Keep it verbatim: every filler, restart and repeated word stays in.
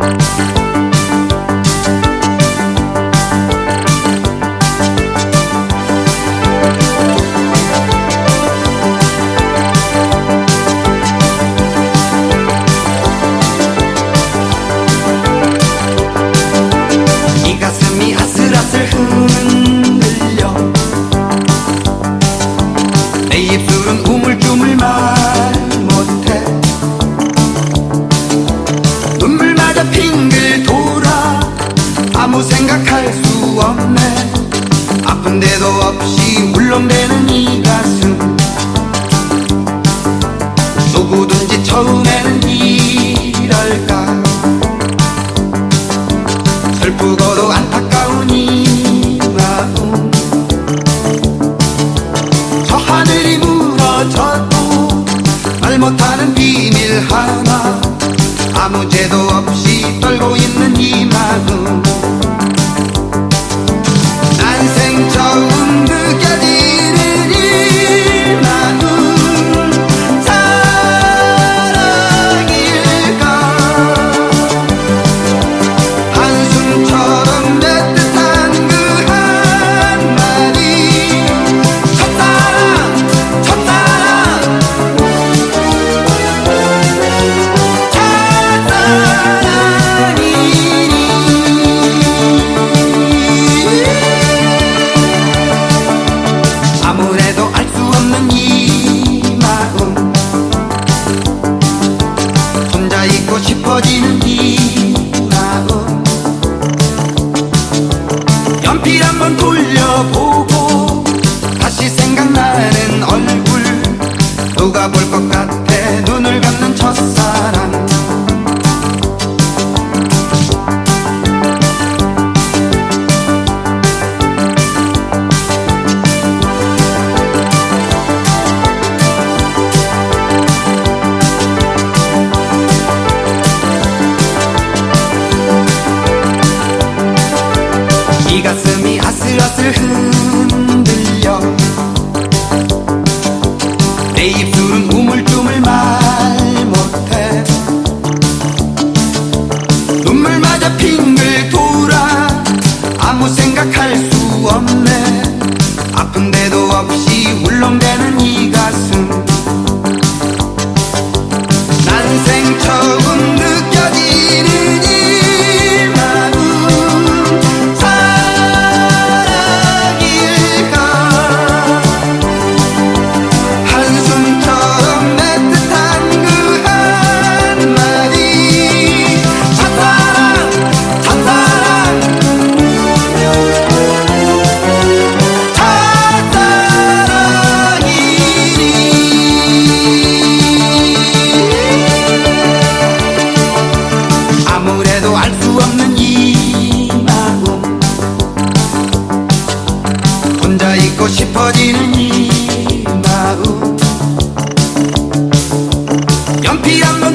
아무 생각할 수 없네. 아픈 데도 없이 울렁대는 이 가슴. 누구든지 처음에는 이럴까. 슬프고도 안타까운 이 마음. 저 하늘이 무너져도 말 못하는 비밀 하나. 아무 죄도 없이 떨고 있는 이 마음. 난생 처음 느껴지는 이 마음. 사랑일까. 한숨처럼 따뜻한 그 한마디. 첫사랑 첫사랑 아무래도 알 수 없는 이 마음. 혼자 있고 싶어지는 이 마음. 연필 한번 돌려보고 다시 생각나는 얼굴. 누가 볼 것 같아 눈을 감는 첫사랑. 이 가슴이 아슬아슬 흔들려. 내 입술은 우물쭈물 말 못해. 눈물마저 빙글 돌아. 아무 생각할 수 없네. 아픈 데도 없이 울렁대는 이 가슴. 난생 처음 느껴지는 이 아무래도 알 수 없는 이 마음. 혼자 있고 싶어지는 이 마음. 연필 한 번